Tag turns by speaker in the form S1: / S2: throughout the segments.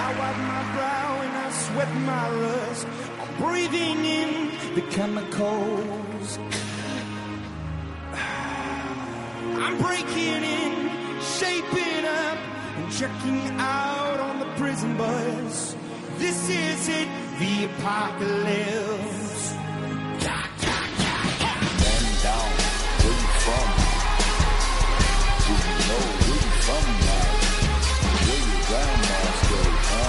S1: I wipe my brow and I sweat my rust. I'm breathing in the chemicals. I'm breaking in, shaping up, and checking out on the prison bus. This is it, the apocalypse.
S2: Man down, where you from? Do you know where you from now? Where your grandma stay?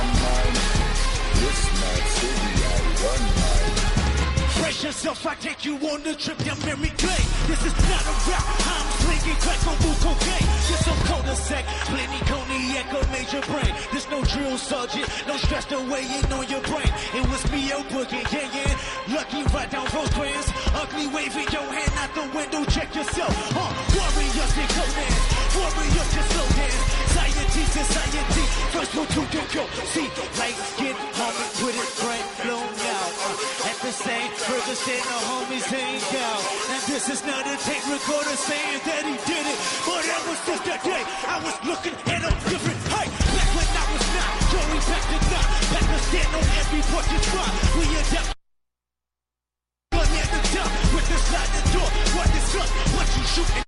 S2: This mad city I run now.
S3: Brace yourself, I take you on the trip down Mary Clay. This is not a rap, I'm slinging crack on blue cocaine. This some cul-de-sac, plenty cognac on major brain. There's no drill sergeant, no stress to weigh in on your brain. It was me, El Boogie, yeah. Lucky right down Rosecrans. Ugly waving your hand out the window, check yourself. Warriors in Conan, warriors just slow dance. Society, first one to go. See, light skin, homie, with it brain blown out. At the same, Ferguson, the homies hang out. And this is not a tape recorder saying that he did it. But that was just that day, I was looking at a different height. Back when I was not, Joey back to not. Back to stand on every porch you try. We adapt. Gun at the top, with the sliding door. What is up, what you shooting?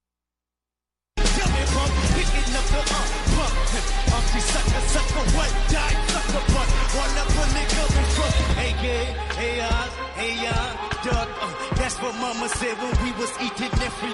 S3: Tell me, bump, picking up the pump. Umpty sucker, what died, sucker, but all up a nigga coming from AK, AR, dog. That's what mama said when we was eating every.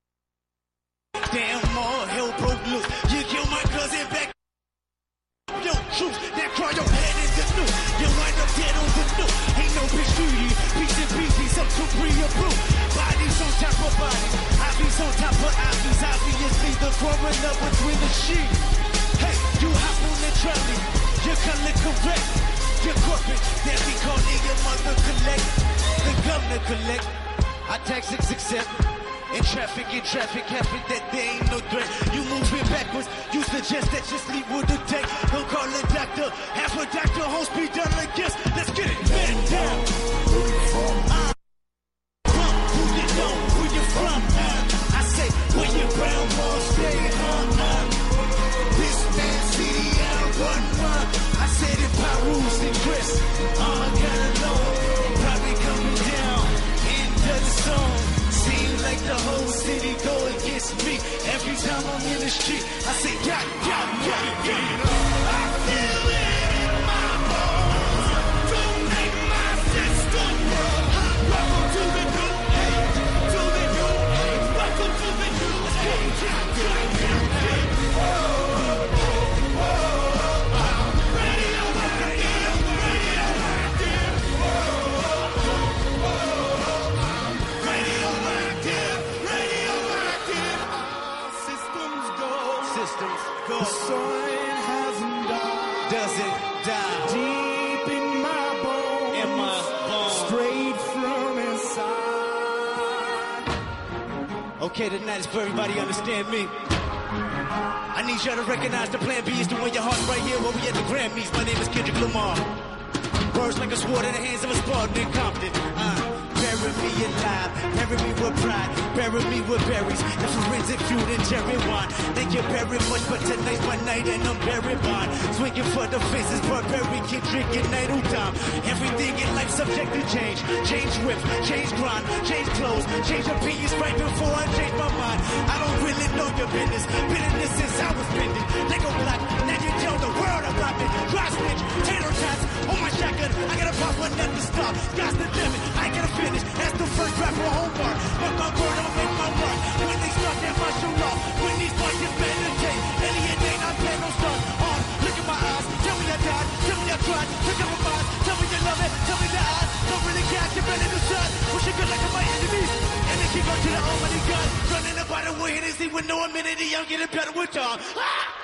S3: Damn, all hell broke loose. You killed my cousin back. Yo, truth, that cry your head in the new. You wind up dead on the new. Ain't no bitch duty. Piece and pieces up to pre-approved. Bodies on top of bodies. Ivies on top of ivies. Obviously, the growing up between the sheets. Hey, you hop on the trolley. You're color correct. You're corporate. Then we calling your mother collect. The governor collect. I tax 667. In traffic, happen that there ain't no threat. You moving backwards, you suggest that you sleep with the tank. Don't call a doctor, have a doctor, home speed done like this. Let's get it, man down.
S2: Where you from?
S3: From who you know, who you from? I say, where your grandma stay, This man city, I run. I said it, Pyrus and Chris. All I gotta know, probably coming down into the zone. Seems like the whole city go against me. Every time I'm in the street, I say, yeah. I feel it in my bones. Don't make my system roll. Welcome to the new, to the new. Welcome to the new.
S1: The sun hasn't died.
S3: Doesn't die.
S1: Deep in my bones. Straight from inside.
S3: Okay, tonight is for everybody understand me. I need y'all to recognize the plan B is to win your heart right here where we at the Grammys. My name is Kendrick Lamar. Words like a sword in the hands of a Spartan in Compton. Bury me alive, bury me with pride, bury me with berries, the forensic feud and cherry wine. Thank you very much, but tonight's my night and I'm very fine. Swinging for the faces, Burberry, keep drinking night all time. Everything in life subject to change. Change whips, change grind, change clothes, change opinions right before I change my mind. I don't really know your business, been in this since I was bending. Lego block, now you tell the world I'm rocking. Dry switch, tater tots, on my shotgun, I gotta pop one at the stop. Sky's the limit, I gotta finish. That's the first rap for homework. But my word don't make my work. When they start that martial law, when these punches meditate, alienate, I plan no start. Look in my eyes, tell me I died, tell me I cried, look at my mind, tell me you love it, tell me that I don't really care, you're better to shut. Wish you good luck to my enemies, and then keep up to the almighty God. Running about the way Hennessy with no amenity, I'm getting better with y'all.